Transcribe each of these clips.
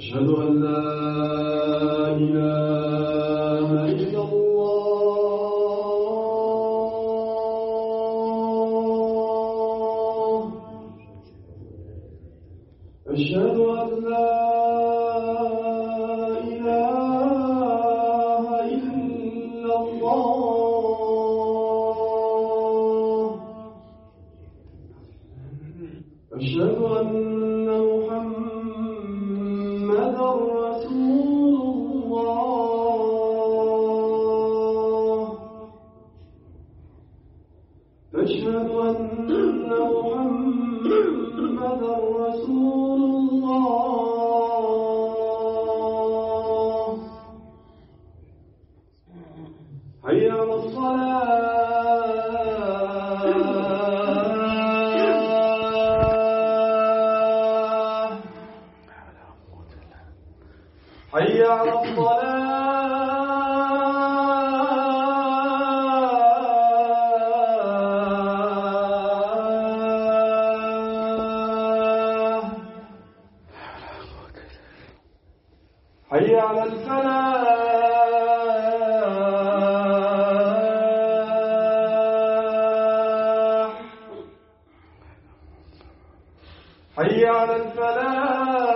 أشهد أن لا إله إلا الله. أشهد أن لا إله إلا الله. أشهد أن محمدا رسول الله. أشهد أن محمدا رسول الله. حي على الصلاة. حي على الصلاة. حي على الفلاح. حي على الفلاح.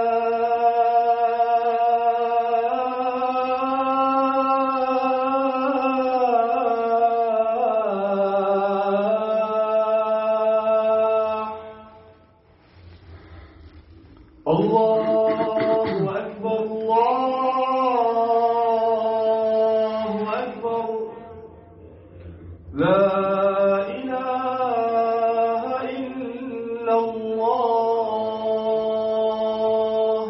الله أكبر الله أكبر. لا إله إلا الله.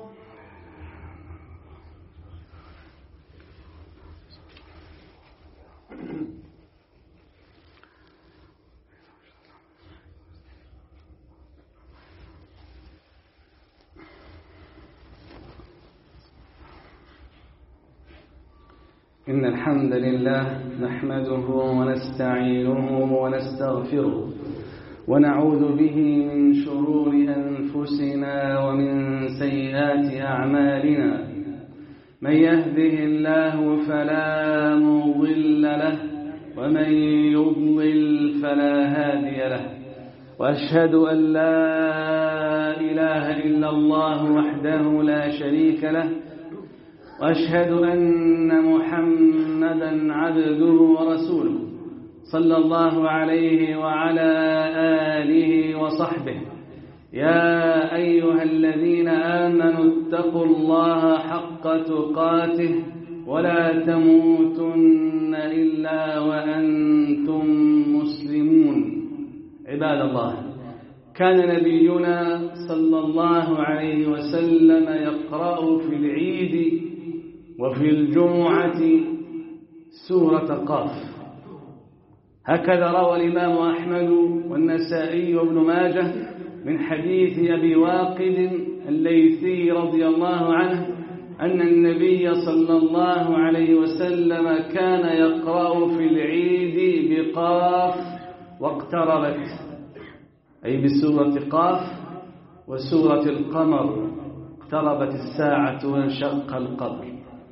إن الحمد لله نحمده ونستعينه ونستغفره ونعوذ به من شرور أنفسنا ومن سيئات أعمالنا. من يهده الله فلا مضل له ومن يضلل فلا هادي له. وأشهد أن لا إله إلا الله وحده لا شريك له. وأشهد أن محمدا عبده ورسوله صلى الله عليه وعلى آله وصحبه. يا أيها الذين آمنوا اتقوا الله حق تقاته ولا تموتن إلا وأنتم مسلمون. عباد الله، كان نبينا صلى الله عليه وسلم يقرأ في العيد وفي الجمعة سورة قاف. هكذا روى الإمام أحمد والنسائي وابن ماجه من حديث أبي واقد الليثي رضي الله عنه أن النبي صلى الله عليه وسلم كان يقرأ في العيد بقاف واقتربت، أي بسورة قاف وسورة القمر، اقتربت الساعة وانشق القمر.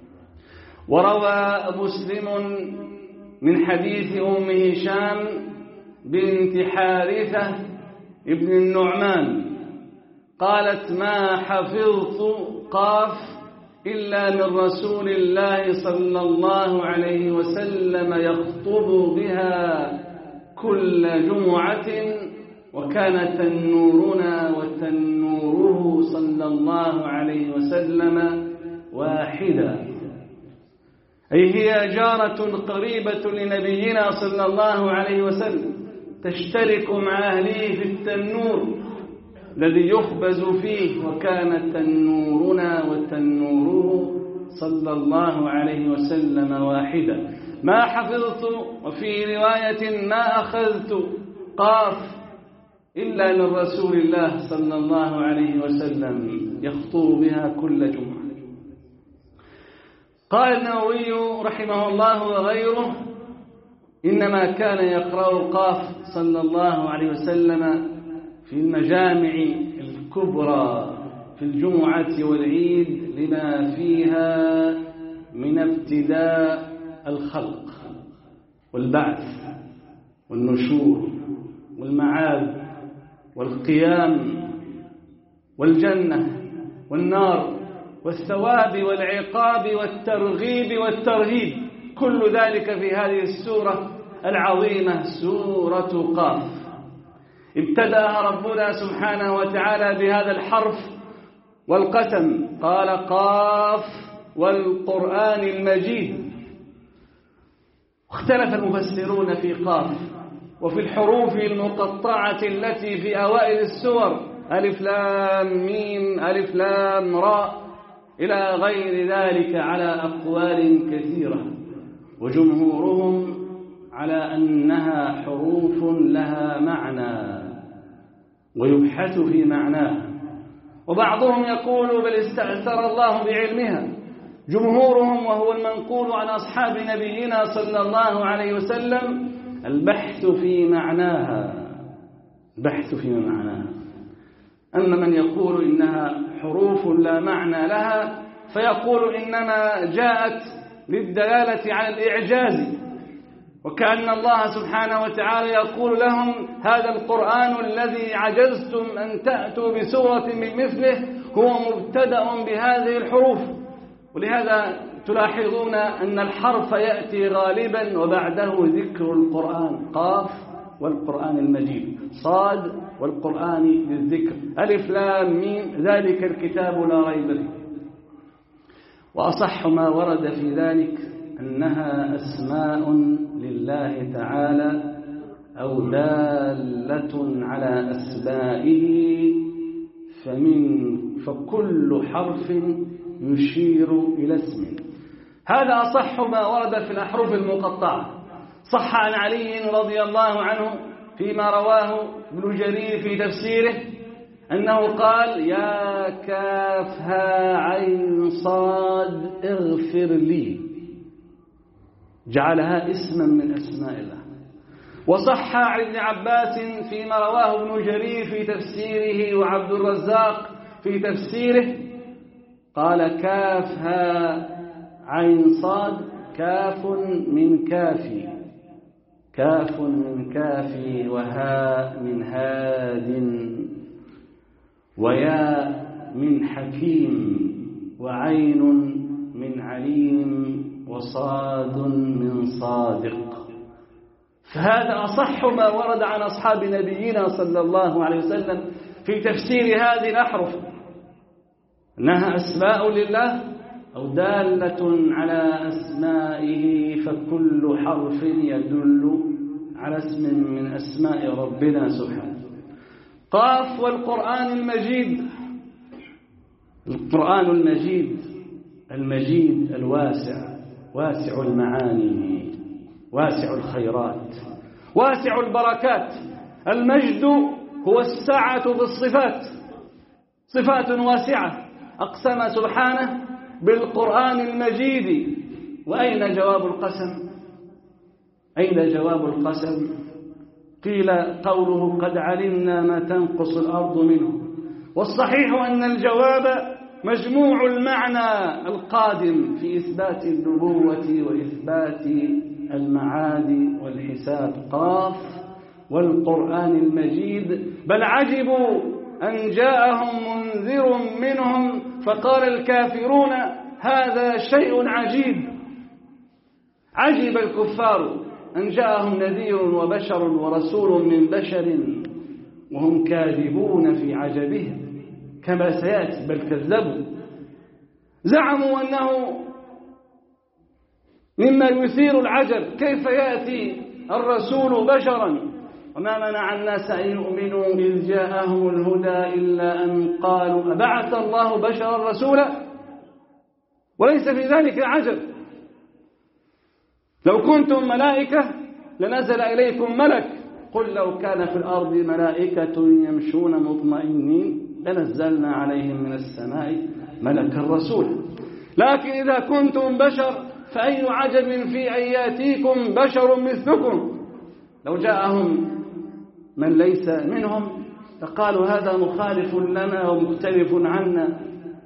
وروى مسلم من حديث أم هشام بنت حارثة ابن النعمان قالت: ما حفظت قاف إلا من رسول الله صلى الله عليه وسلم يخطب بها كل جمعة، وكان تنورنا وتنوره صلى الله عليه وسلم واحدا، أي هي جارة قريبة لنبينا صلى الله عليه وسلم تشترك مع أهله في التنور الذي يخبز فيه، وكان تنورنا وتنوره صلى الله عليه وسلم واحدا. ما حفظت، وفي رواية ما أخذت قاف إلا من رسول الله صلى الله عليه وسلم يخطب بها كل جمعة. قال النووي رحمه الله وغيره: إنما كان يقرأ قاف صلى الله عليه وسلم في المجامع الكبرى في الجمعة والعيد لما فيها من ابتداء الخلق والبعث والنشور والمعاد والقيام والجنة والنار والثواب والعقاب والترغيب والترهيب، كل ذلك في هذه السورة العظيمة سورة قاف. ابتدأ ربنا سبحانه وتعالى بهذا الحرف والقسم، قال قاف والقرآن المجيد. اختلف المفسرون في قاف وفي الحروف المقطعة التي في أوائل السور، ألف لام ميم ألف لام راء إلى غير ذلك، على أقوال كثيرة، وجمهورهم على أنها حروف لها معنى ويبحث في معناها، وبعضهم يقول بل استأثر الله بعلمها. جمهورهم وهو المنقول عن أصحاب نبينا صلى الله عليه وسلم البحث في معناها، البحث في معناها. أما من يقول إنها حروف لا معنى لها فيقول إنما جاءت للدلالة على الإعجاز، وكأن الله سبحانه وتعالى يقول لهم هذا القرآن الذي عجزتم أن تأتوا بسورة من مثله هو مبتدأ بهذه الحروف. ولهذا تلاحظون أن الحرف يأتي غالبا وبعده ذكر القرآن، قاف والقرآن المجيد، صاد والقرآن للذكر، ألف لام ميم ذلك الكتاب لا ريب فيه. وأصح ما ورد في ذلك أنها أسماء لله تعالى أو دالة على أسمائه، فكل حرف يشير إلى اسم. هذا أصح ما ورد في الأحرف المقطعة. صح عن علي رضي الله عنه فيما رواه ابن جرير في تفسيره أنه قال يا كاف ها عين صاد اغفر لي، جعلها اسما من أسماء الله. وصح عن ابن عباس فيما رواه ابن جرير في تفسيره وعبد الرزاق في تفسيره قال كاف ها عين صاد كاف من كافي، كاف من كافي وهاء من هاد وياء من حكيم وعين من عليم وصاد من صادق. فهذا أصح ما ورد عن أصحاب نبينا صلى الله عليه وسلم في تفسير هذه الأحرف، أنها أسماء لله أو دالة على أسمائه، فكل حرف يدل على اسم من أسماء ربنا سبحانه. قاف والقرآن المجيد، القرآن المجيد، المجيد الواسع، واسع المعاني، واسع الخيرات، واسع البركات. المجد هو السعة بالصفات، صفات واسعة. أقسم سبحانه بالقرآن المجيد. وأين جواب القسم؟ أين جواب القسم؟ قيل قوله قد علمنا ما تنقص الأرض منه، والصحيح أن الجواب مجموع المعنى القادم في إثبات النبوة وإثبات المعاد والحساب. قاف والقرآن المجيد، بل عجبوا أن جاءهم منذر منهم فقال الكافرون هذا شيء عجيب. عجب الكفار أن جاءهم نذير وبشر ورسول من بشر وهم كاذبون في عجبهم كما سيأتي، بل كذبوا. زعموا أنه مما يثير العجب كيف يأتي الرسول بشرا، وما منع الناس أن يؤمنوا إذ جاءهم الهدى إلا أن قالوا أبعث الله بشرا رسولا. وليس في ذلك عجب، لو كنتم ملائكة لنزل إليكم ملك، قل لو كان في الأرض ملائكة يمشون مطمئنين لنزلنا عليهم من السماء ملكا رسولا. لكن إذا كنتم بشر فأي عجب في أن يأتيكم بشر مثلكم. لو جاءهم من ليس منهم فقالوا هذا مخالف لنا ومختلف عنا.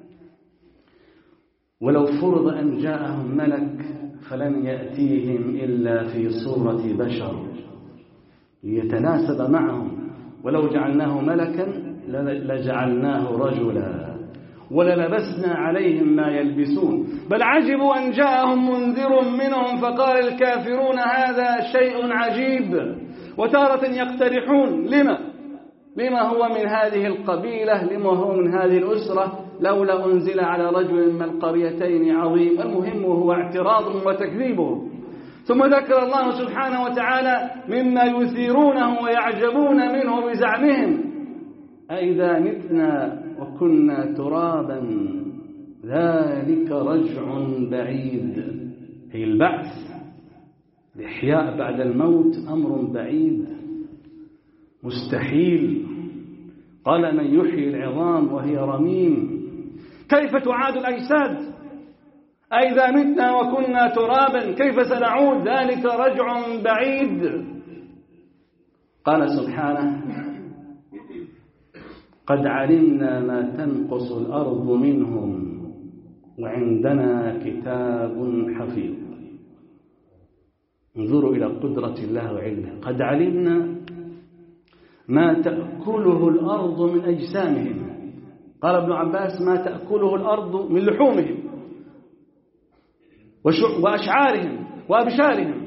ولو فرض أن جاءهم ملك فلن يأتيهم إلا في صورة بشر ليتناسب معهم، ولو جعلناه ملكا لجعلناه رجلا وللبسنا عليهم ما يلبسون بل عجبوا أن جاءهم منذر منهم فقال الكافرون هذا شيء عجيب. وتارة يقترحون لما هو من هذه القبيلة، لما هو من هذه الأسرة، لولا أنزل على رجل من القريتين عظيم. المهم هو اعتراض وتكذيبه. ثم ذكر الله سبحانه وتعالى مما يثيرونه ويعجبون منه بزعمهم: أئذا متنا وكنا ترابا ذلك رجع بعيد. هي البعث، الإحياء بعد الموت أمر بعيد مستحيل. قال من يحيي العظام وهي رميم كيف تعاد الأجساد؟ أئذا متنا وكنا ترابا كيف سنعود؟ ذلك رجع بعيد. قال سبحانه قد علمنا ما تنقص الأرض منهم وعندنا كتاب حفيظ. انظروا إلى قدرة الله وعلمه. قد علمنا ما تأكله الأرض من أجسامهم. قال ابن عباس ما تأكله الأرض من لحومهم وأشعارهم وأبشارهم.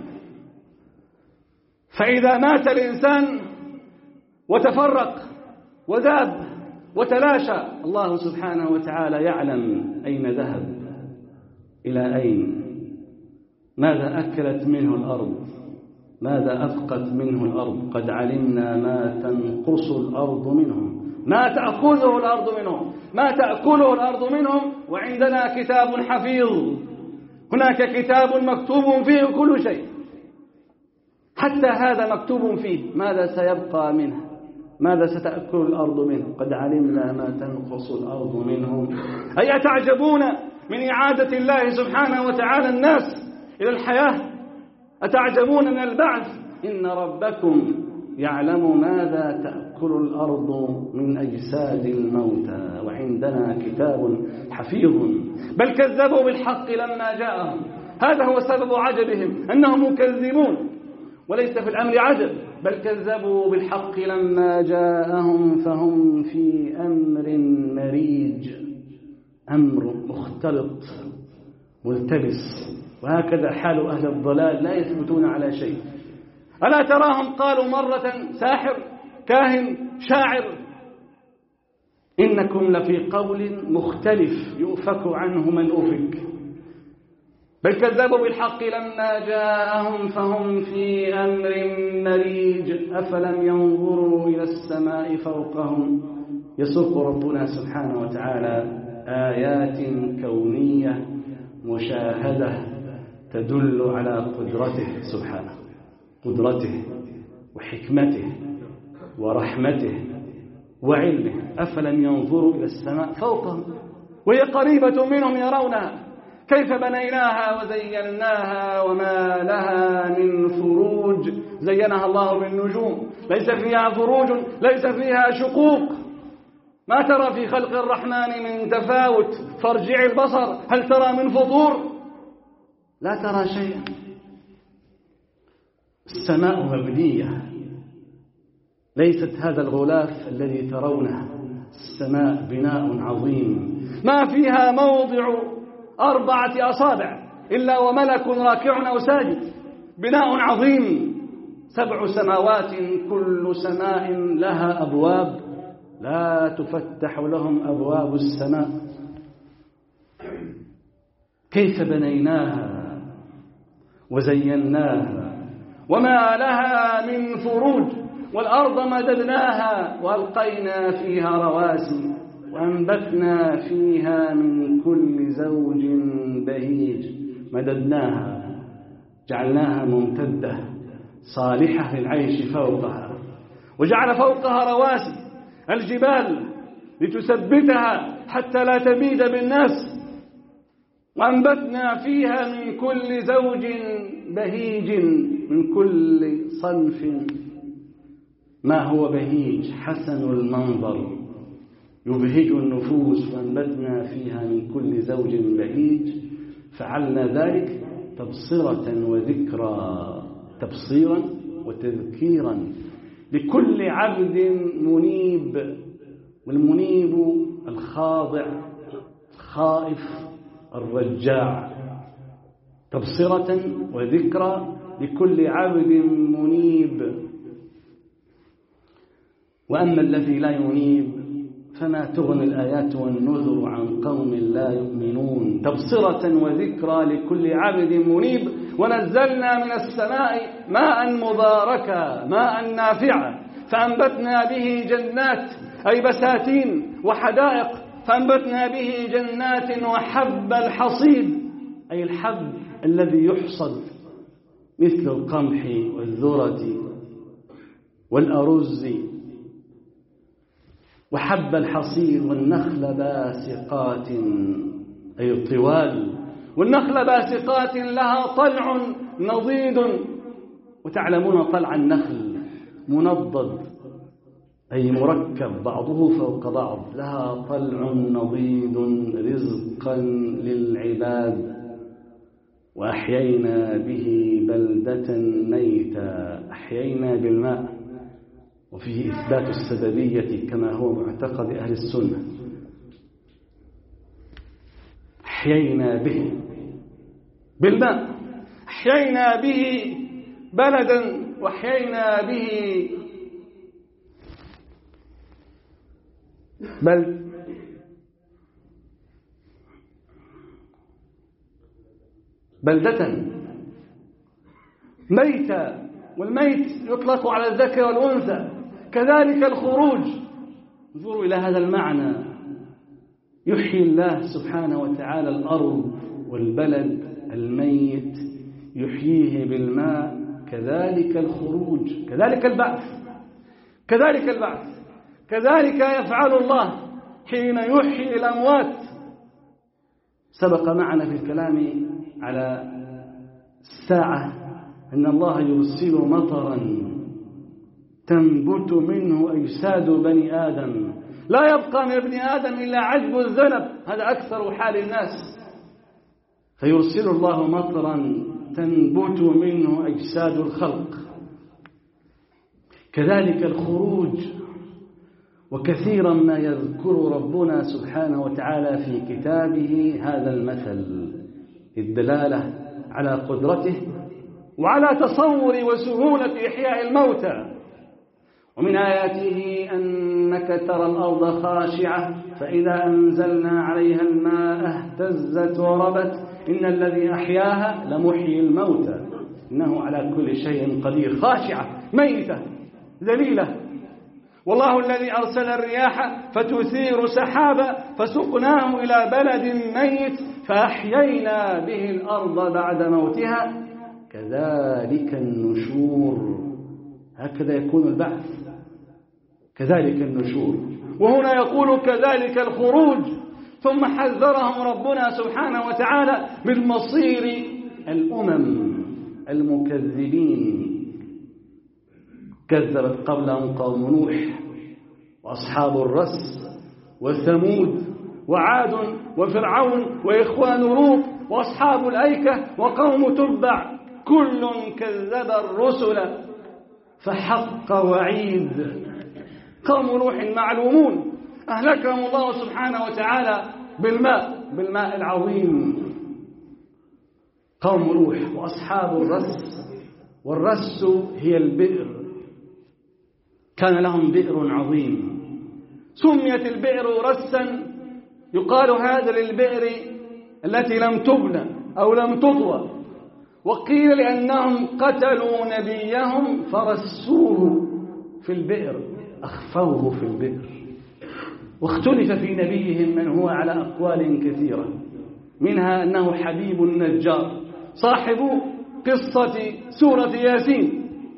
فإذا مات الإنسان وتفرق وذاب وتلاشى، الله سبحانه وتعالى يعلم أين ذهب، إلى أين، ماذا أكلت منه الأرض، ماذا أفقت منه الأرض. قد علمنا ما تنقص الأرض منهم، ما تأخذه الأرض منهم، ما تأكله الأرض منهم، وعندنا كتاب حفيظ. هناك كتاب مكتوب فيه كل شيء، حتى هذا مكتوب فيه ماذا سيبقى منه، ماذا ستأكل الأرض منه. قد علمنا ما تنقص الأرض منهم. أي أتعجبون من إعادة الله سبحانه وتعالى الناس إلى الحياة؟ أتعجبون من البعث؟ إن ربكم يعلم ماذا تأكل الأرض من أجساد الموتى وعندنا كتاب حفيظ. بل كذبوا بالحق لما جاءهم. هذا هو سبب عجبهم، أنهم مكذبون، وليس في الأمر عجب، بل كذبوا بالحق لما جاءهم فهم في أمر مريج، أمر مختلط ملتبس. وهكذا حال أهل الضلال، لا يثبتون على شيء. ألا تراهم قالوا مرة ساحر كاهن شاعر، إنكم لفي قول مختلف يؤفك عنه من أفك. بل كذبوا بالحق لما جاءهم فهم في أمر مريج. أفلم ينظروا إلى السماء فوقهم. يسوق ربنا سبحانه وتعالى آيات كونية مشاهدة تدل على قدرته سبحانه، قدرته وحكمته ورحمته وعلمه. أفلم ينظروا إلى السماء فوقهم وهي قريبة منهم يرونها كيف بنيناها وزيناها وما لها من فروج. زينها الله بالنجوم، ليس فيها فروج، ليس فيها شقوق. ما ترى في خلق الرحمن من تفاوت. فارجع البصر هل ترى من فطور؟ لا ترى شيئا. السماء مبنية، ليست هذا الغلاف الذي ترونه. السماء بناء عظيم ما فيها موضع 4 أصابع إلا وملك راكع أو ساجد. بناء عظيم. 7 سماوات كل سماء لها أبواب لا تفتح لهم أبواب السماء. كيف بنيناها وزيناها وما لها من فروج. والأرض مددناها وألقينا فيها رواسي وأنبتنا فيها من كل زوج بهيج. مددناها، جعلناها ممتدة صالحة للعيش فوقها، وجعل فوقها رواسي الجبال لتثبتها حتى لا تبيد بالناس. وأنبتنا فيها من كل زوج بهيج، من كل صنف ما هو بهيج حسن المنظر يبهج النفوس وأنبتنا فيها من كل زوج بهيج فعلنا ذلك تبصرة وذكرى، تبصيرا وتذكيرا لكل عبد منيب، والمنيب الخاضع الخائف الرجاع، تبصرة وذكرى لكل عبد منيب. وأما الذي لا ينيب فما تغني الآيات والنذر عن قوم لا يؤمنون. تبصرة وذكرى لكل عبد منيب. ونزلنا من السماء ماء مباركا ماء نافعا فأنبتنا به جنات أي بساتين وحدائق، فأنبتنا به جنات وحب الحصيد أي الحب الذي يحصد مثل القمح والذرة والأرز، وحب الحصيد والنخل باسقات أي الطوال، والنخل باسقات لها طلع نضيد. وتعلمون طلع النخل منضد أي مركب بعضه فوق بعض، لها طلع نضيد رزقا للعباد. وأحيينا به بلدة ميتا، أحيينا بالماء وفيه إثبات السببية كما هو معتقد أهل السنة. أحيينا به بالماء، أحيينا به بلدا، وأحيينا به بلدة ميتا، والميت يطلق على الذكر والأنثى. كذلك الخروج، انظروا إلى هذا المعنى، يحيي الله سبحانه وتعالى الأرض والبلد الميت يحييه بالماء. كذلك الخروج، كذلك البعث، كذلك البعث، كذلك يفعل الله حين يحيي الأموات. سبق معنا في الكلام على الساعة أن الله يرسل مطرا تنبت منه أجساد بني آدم، لا يبقى من ابن آدم إلا عجب الذنب، هذا أكثر حال الناس. فيرسل الله مطرا تنبت منه أجساد الخلق. كذلك الخروج. وكثيرا ما يذكر ربنا سبحانه وتعالى في كتابه هذا المثل الدلالة على قدرته وعلى تصور وسهولة إحياء الموتى. ومن آياته أنك ترى الأرض خاشعة فإذا أنزلنا عليها الماء اهتزت وربت إن الذي أحياها لمحيي الموتى إنه على كل شيء قدير. خاشعة ميتة ذليلة. والله الذي أرسل الرياح فتثير سحابا فسقناه إلى بلد ميت فأحيينا به الأرض بعد موتها كذلك النشور. هكذا يكون البعث، كذلك النشور. وهنا يقول كذلك الخروج. ثم حذرهم ربنا سبحانه وتعالى من مصير الأمم المكذبين. كذبت قبلهم قوم نوح وأصحاب الرس وثمود وعاد وفرعون وإخوان لوط وأصحاب الأيكة وقوم تبع كل كذب الرسل فحق وعيد. قوم نوح معلومون أهلكهم الله سبحانه وتعالى بالماء العظيم. قوم نوح وأصحاب الرس، والرس هي البئر، كان لهم بئر عظيم سميت البئر رسا. يقال هذا للبئر التي لم تبنى أو لم تطوى. وقيل لأنهم قتلوا نبيهم فرسوه في البئر، أخفوه في البئر. واختلف في نبيهم من هو على أقوال كثيرة، منها أنه حبيب النجار صاحب قصة سورة ياسين،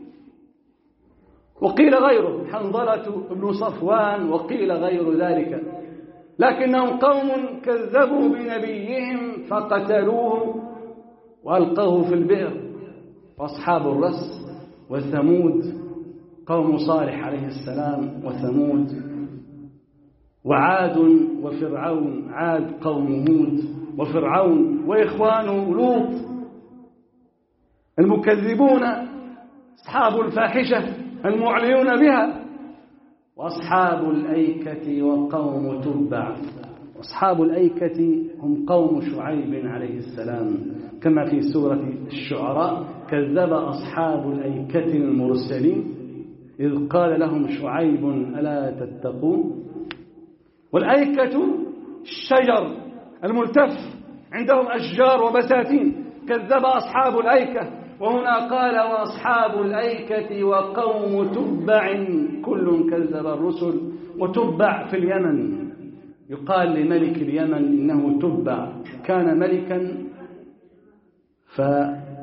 وقيل غيره حنظلة بن صفوان، وقيل غير ذلك. لكنهم قوم كذبوا بنبيهم فقتلوه وألقوه في البئر. وأصحاب الرس وثمود قوم صالح عليه السلام وثمود، وعاد وفرعون، عاد قوم هود وفرعون وإخوان لوط، المكذبون أصحاب الفاحشة المعلنون بها، وأصحاب الأيكة وقوم تبع. أصحاب الأيكة هم قوم شعيب عليه السلام، كما في سورة الشعراء: كذب أصحاب الأيكة المرسلين إذ قال لهم شعيب ألا تتقون. والأيكة الشجر الملتف، عندهم أشجار وبساتين. كذب أصحاب الأيكة، وهنا قال وأصحاب الأيكة وقوم تبع كل كذب الرسل. وتبع في اليمن، يقال لملك اليمن إنه تبع، كان ملكا فصار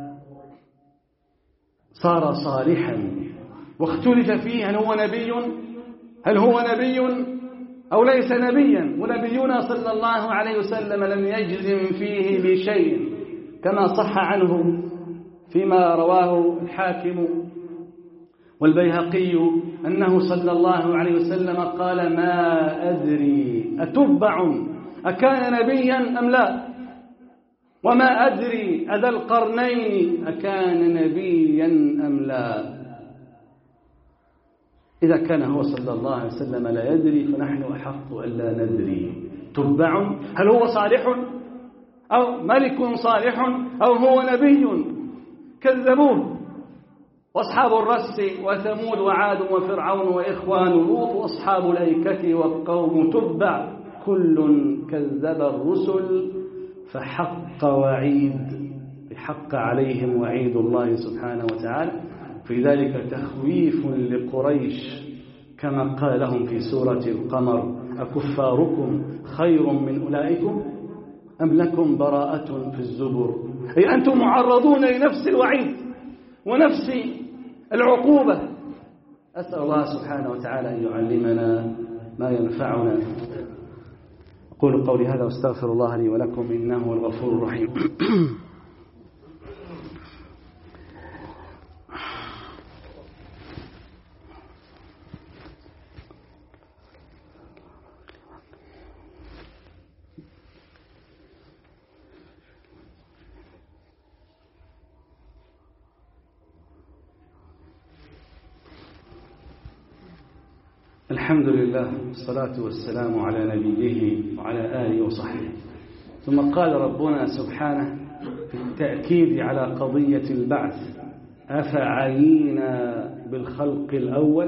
صالحا، واختلف فيه هل هو نبي أو ليس نبيا. ونبينا صلى الله عليه وسلم لم يجزم فيه بشيء، كما صح عنه فيما رواه الحاكم والبيهقي أنه صلى الله عليه وسلم قال: ما أدري أتبع أكان نبيا أم لا، وما أدري أذا القرنين أكان نبيا أم لا. إذا كان هو صلى الله عليه وسلم لا يدري، فنحن أحق ألا ندري. تبع، هل هو صالح أو ملك صالح أو هو نبي؟ كذبوه. وأصحاب الرس وثمود وعاد وفرعون وإخوان لوط وأصحاب الأيكة وقوم تبع كل كذب الرسل فحق عليهم وعيد الله سبحانه وتعالى. في ذلك تخويف لقريش، كما قال لهم في سورة القمر: أكفاركم خير من أولئكم أم لكم براءة في الزبر. أي أنتم معرضون لنفس الوعيد ونفس العقوبة. أسأل الله سبحانه وتعالى أن يعلمنا ما ينفعنا. أقول قولي هذا واستغفر الله لي ولكم، إنه هو الغفور الرحيم. الحمد لله والصلاة والسلام على نبيه وعلى آله وصحبه. ثم قال ربنا سبحانه في التأكيد على قضية البعث: أفعينا بالخلق الأول.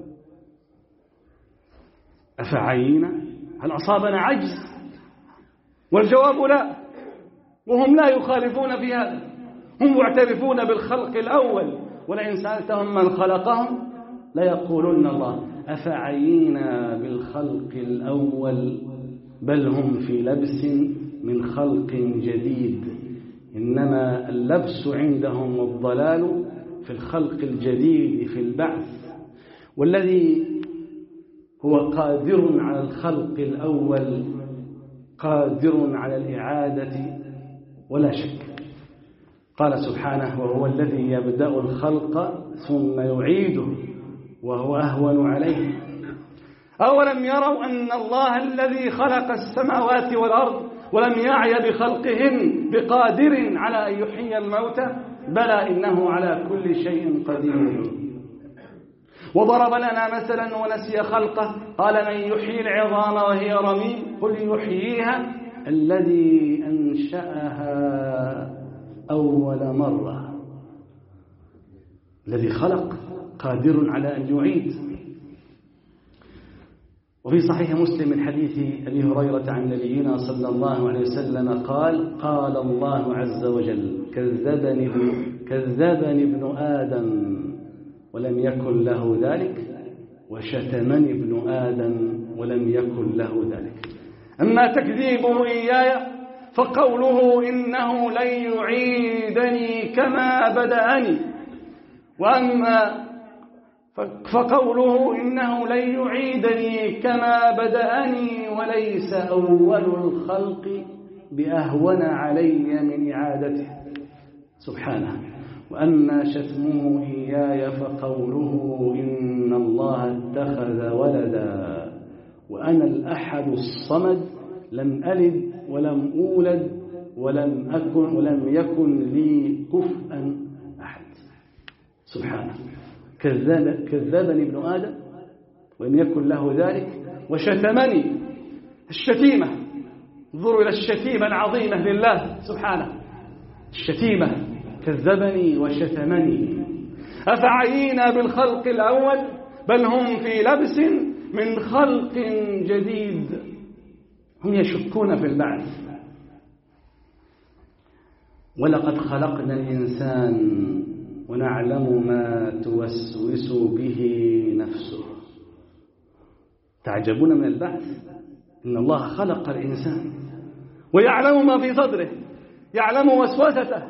أفعينا، هل أصابنا عجز؟ والجواب لا، وهم لا يخالفون في هذا، هم معترفون بالخلق الأول. ولئن سألتهم من خلقهم ليقولن الله. أفعينا بالخلق الأول بل هم في لبس من خلق جديد. إنما اللبس عندهم والضلال في الخلق الجديد، في البعث. والذي هو قادر على الخلق الأول قادر على الإعادة ولا شك. قال سبحانه: وهو الذي يبدأ الخلق ثم يعيده وهو أهون عليه. أولم يروا أن الله الذي خلق السماوات والأرض ولم يعي بخلقهن بقادر على أن يحيي الموتى؟ بلى إنه على كل شيء قدير. وضرب لنا مثلا ونسي خلقه، قال: من يحيي العظام وهي رميم؟ قل يحييها الذي أنشأها أول مرة. الذي خلق قادر على أن يعيد. وفي صحيح مسلم من حديث أبي هريرة عن نبينا صلى الله عليه وسلم قال: قال الله عز وجل: كذبني ابن آدم ولم يكن له ذلك، وشتمني ابن آدم ولم يكن له ذلك. أما تكذيبه إياي فقوله إنه لن يعيدني كما بدأني، وأما فقوله إنه لن يعيدني كما بدأني وليس أول الخلق بأهون علي من إعادته سبحانه. وأما شتمه إياي فقوله إن الله اتخذ ولدا وأنا الأحد الصمد لم ألد ولم أولد ولم يكن لي كفءا أحد. سبحانه، كذبني ابن آدم وإن يكن له ذلك وشتمني. الشتيمة، انظروا إلى الشتيمة العظيمة لله سبحانه، الشتيمة، كذبني وشتمني. أفعينا بالخلق الأول بل هم في لبس من خلق جديد. هم يشكون في البعث. ولقد خلقنا الإنسان ونعلم ما توسوس به نفسه. تعجبون من البعث؟ إن الله خلق الإنسان ويعلم ما في صدره، يعلم وسوسته،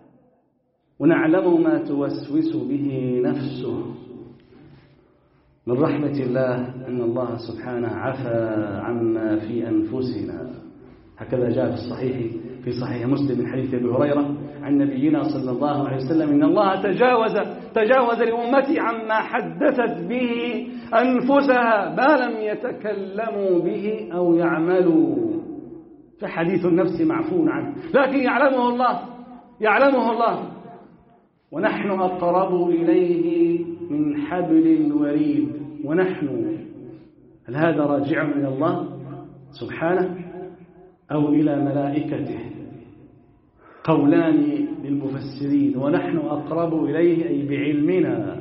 ونعلم ما توسوس به نفسه. من رحمة الله أن الله سبحانه عفى عما في أنفسنا. هكذا جاء في صحيح مسلم من حديث أبي هريرة عن نبينا صلى الله عليه وسلم إن الله تجاوز لأمتي عما حدثت به أنفسها ما لم يتكلموا به أو يعملوا. فحديث النفس معفو عنه، لكن يعلمه الله. ونحن أقرب إليه من حبل الوريد. ونحن، هل هذا راجع إلى الله سبحانه أو إلى ملائكته؟ قولان للمفسرين. ونحن أقرب إليه أي بعلمنا،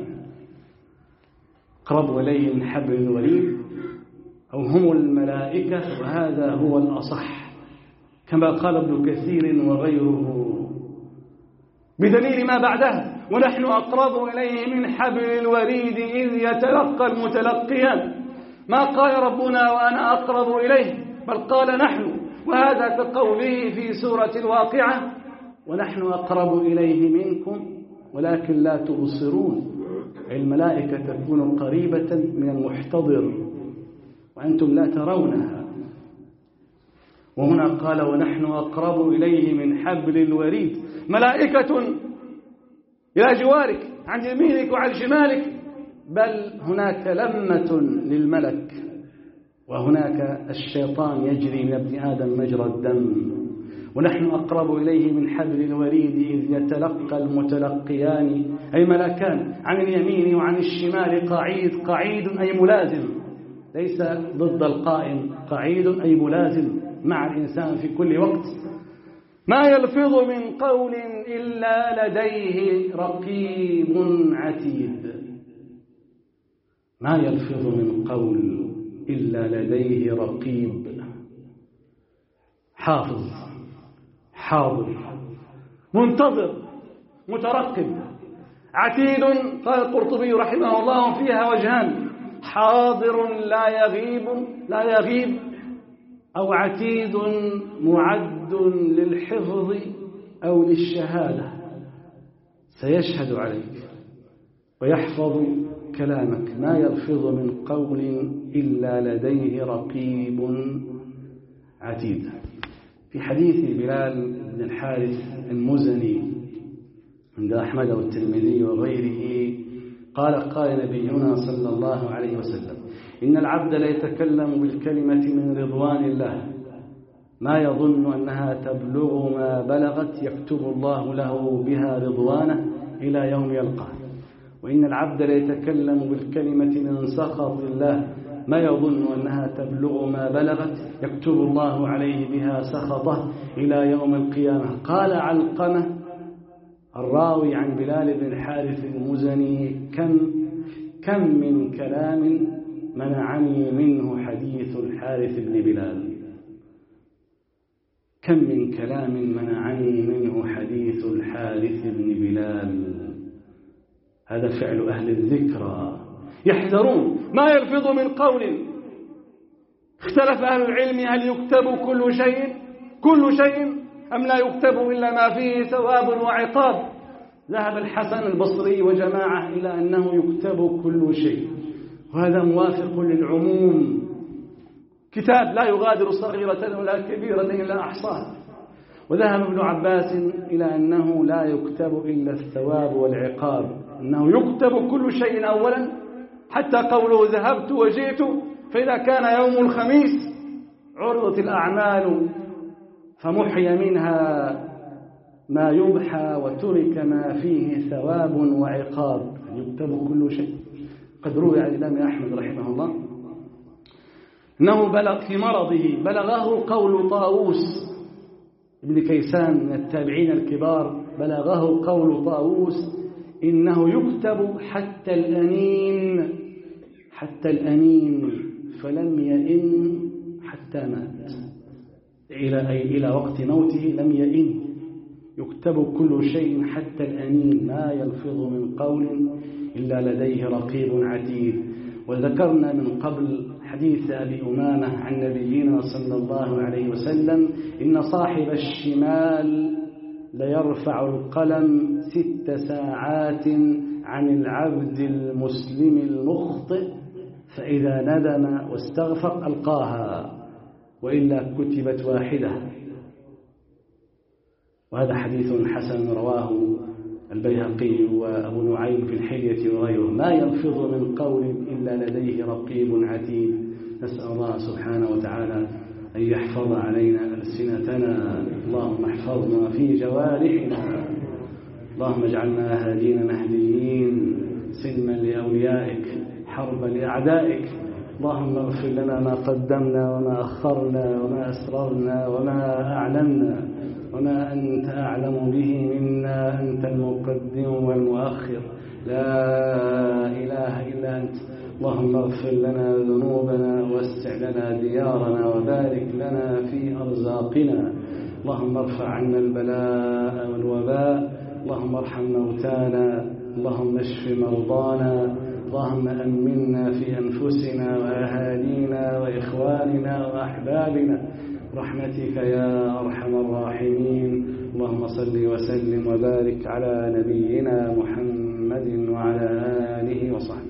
أقرب إليه من حبل الوريد، أو هم الملائكة، وهذا هو الأصح كما قال ابن كثير وغيره، بدليل ما بعدها. ونحن أقرب إليه من حبل الوريد إذ يتلقى المتلقيان. ما قال ربنا وأنا أقرب إليه، بل قال نحن، وهذا كقوله في سورة الواقعة ونحن أقرب إليه منكم ولكن لا تبصرون. الملائكة تكون قريبة من المحتضر وأنتم لا ترونها. وهنا قال ونحن أقرب إليه من حبل الوريد، ملائكة إلى جوارك عن يمينك وعن شمالك، بل هناك لمة للملك، وهناك الشيطان يجري من ابن آدم مجرى الدم. ونحن أقرب إليه من حبل الوريد إذ يتلقى المتلقيان، أي ملكان، عن اليمين وعن الشمال قعيد أي ملازم، ليس ضد القائم، قعيد أي ملازم مع الإنسان في كل وقت. ما يلفظ من قول إلا لديه رقيب عتيد. ما يلفظ من قول إلا لديه رقيب، حافظ، حاضر، منتظر، مترقب. عتيد قال القرطبي رحمه الله فيها وجهان: حاضر لا يغيب، أو عتيد معد للحفظ أو للشهادة، سيشهد عليك ويحفظ كلامك. ما يلفظ من قول إلا لديه رقيب عتيد. في حديث بلال بن الحارث المزني عند أحمد والترمذي وغيره قال نبينا صلى الله عليه وسلم: إن العبد لا يتكلم بالكلمة من رضوان الله ما يظن أنها تبلغ ما بلغت يكتب الله له بها رضوانه إلى يوم يلقاه. وإن العبد لا يتكلم بالكلمة من سخط الله ما يظن أنها تبلغ ما بلغت يكتب الله عليه بها سخطه إلى يوم القيامة. قال علقمة الراوي عن بلال بن الحارث المزني: كم من كلام منعني منه حديث الحارث بن بلال. كم من كلام منعني منه حديث الحارث بن بلال. هذا فعل أهل الذكرى، يحذرون. ما يلفظ من قول. اختلف أهل العلم: هل يكتب كل شيء أم لا يكتب إلا ما فيه ثواب وعقاب؟ ذهب الحسن البصري وجماعة إلى أنه يكتب كل شيء، وهذا موافق للعموم. كتاب لا يغادر صغيرة ولا كبيرة إلا أحصاها. وذهب ابن عباس إلى أنه لا يكتب إلا الثواب والعقاب، أنه يكتب كل شيء أولا حتى قوله ذهبت وجئت، فإذا كان يوم الخميس عرضت الأعمال فمحي منها ما يمحى وترك ما فيه ثواب وعقاب، يكتب كل شيء. قد روي عن الإمام أحمد رحمه الله أنه بلغ في مرضه بلغه قول طاووس ابن كيسان من التابعين الكبار، بلغه قول طاووس إنه يكتب حتى الأنين فلم يئن حتى مات، إلى وقت موته لم يئن، يكتب كل شيء حتى الأنين، ما يلفظ من قول إلا لديه رقيب عتيد. وذكرنا من قبل حديث أبي أمامة عن نبينا صلى الله عليه وسلم إن صاحب الشمال ليرفع القلم 6 ساعات عن العبد المسلم المخطئ، فإذا ندم واستغفر ألقاها وإلا كتبت واحدة. وهذا حديث حسن رواه البيهقي وأبو نعيم في الحلية وغيره، ما يلفظ من قول إلا لديه رقيب عتيد. نسأل الله سبحانه وتعالى أن يحفظ علينا ألسنتنا، اللهم احفظنا في جوارحنا، اللهم اجعلنا هادين مهديين سلما لأوليائك حربا لأعدائك. اللهم اغفر لنا ما قدمنا وما أخرنا وما أسررنا وما أعلنا وما أنت أعلم به منا، أنت المقدم والمؤخر، لا إله إلا أنت. اللهم اغفر لنا ذنوبنا واسع لنا ديارنا وبارك لنا في أرزاقنا. اللهم ارفع عنا البلاء والوباء، اللهم ارحم موتانا، اللهم اشف مرضانا، اللهم أمنا في أنفسنا وأهالينا وإخواننا وأحبابنا برحمتك يا أرحم الراحمين. اللهم صل وسلم وبارك على نبينا محمد وعلى آله وصحبه.